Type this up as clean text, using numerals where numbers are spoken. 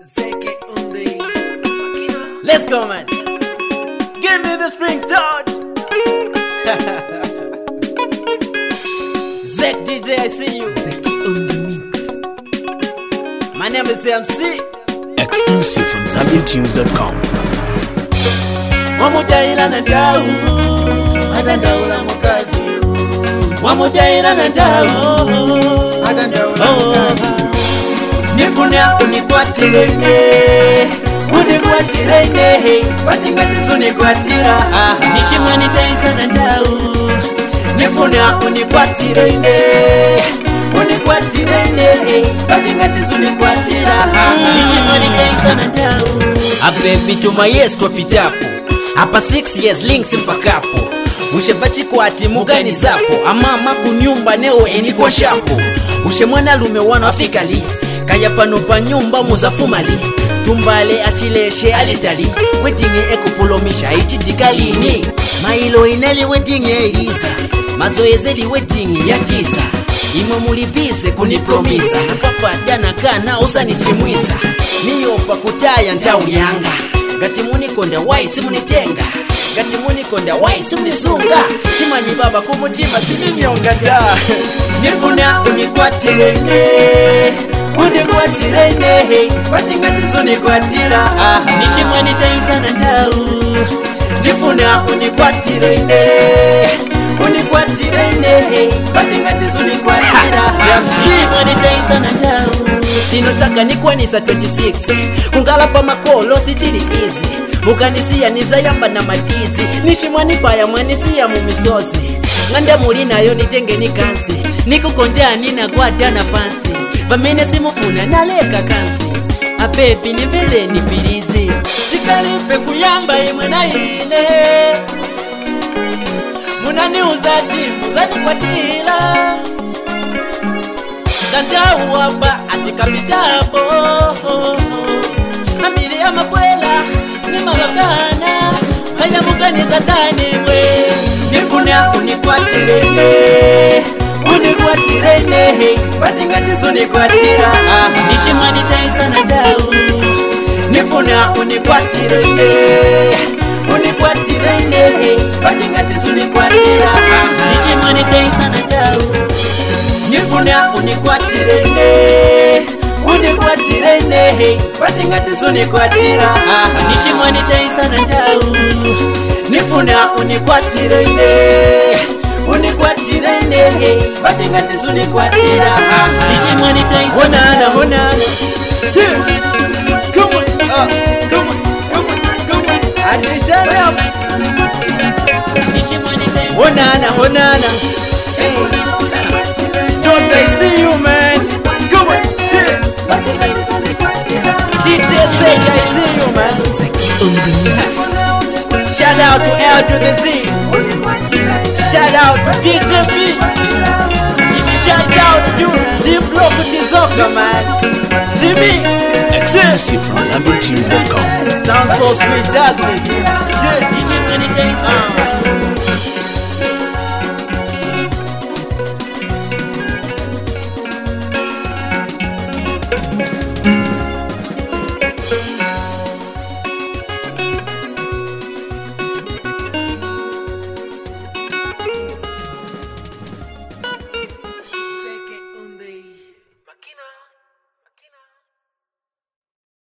Zeke Undi. Let's go, man. Give me the strings, George. Zeke DJ, I see you. Zeke Undi mix. My name is TMC. Exclusive from ZambianTunes.com. Wamutaila na njau, adandaula mukazi. Wamutaila na njau, adandaula mukazi. Nifune unikwatireine, unikwatireine, batingati sunikwatira. Nishimwe nitaisa na njau. Nifune unikwatireine, unikwatireine, batingati sunikwatira. Nishimwe nitaisa na njau. Abebi tuma yes twapitapo. Apa 6 years links mpakapo. Ushevachi kwati mugani zapo. Amama kunyumba neo eni kwa shapo. Ushe mwana lume wano afikali. Kaya pano pa nyumba muzafumali. Tumbale achileshe alitali. Wetinge ekupulomisha ichitikalini. Mailo ineli wetinge eliza. Mazoezeli wetinge ya tisa. Imo mulibize kunipromisa. Kapata na kana usanichimwisa. Miyopa kutaya ntau yanga. Gati munikonda wai simunitenga. Gati munikonda wai simunisunga. Chimani baba kumutima chiminyonga ja. Nifuna unikwatireine, unikwatireine, batingati sunikwatira. Nishimwe nitaisa na njau. Nifuna unikwatireine, unikwatireine, batingati sunikwatira. Nishimwe nitaisa na njau. Chino taka nikwanisa 26. Kungalapa makolo sichili easy. Mukanisiya nizayamba na matizi. Nishimwani paya mwanisiya mumisozi. Ngande muli nayo nitenge nikansi. Nikukondea nina gwada na pansi. Vamene simufuna naleka kansi. Abebi nivele nipilizi. Tikalipe kuyamba imwe na ine. Munani uzati muzani kwa tila. Kanjau wapa atikapitapo. Ambiri ya makwela ni mabakana. Hanya muganiza taniwe. Nifune unikwatireine, unikwatireine, batingati sunikwatira. Nishimwe nitaisa na njau. Nifune unikwatireine, unikwatireine, batingati sunikwatira. Nishimwe nitaisa na njau. Nifune unikwatireine, unikwatireine, batingati sunikwatira. Nishimwe nitaisa na njau. Nifune unikwatireine, unikwatireine, batingati sunikwatira. Nishimwe nitaisa na Honana, njau. honana. Come on, come on, come on, come on. And shut up. Nishimwe nitaisa. Honana, honana. Don't I see you, man? Come on, DJ Zeke, I see you, man. Shout out to L to the Z. Shout out to DJ B. Shout out to D-Block Chizoka, man. Jimmy. Exclusive from ZambianTunes.com. Sounds so sweet, doesn't it? Yeah. Nishimwe nitaisa na njau.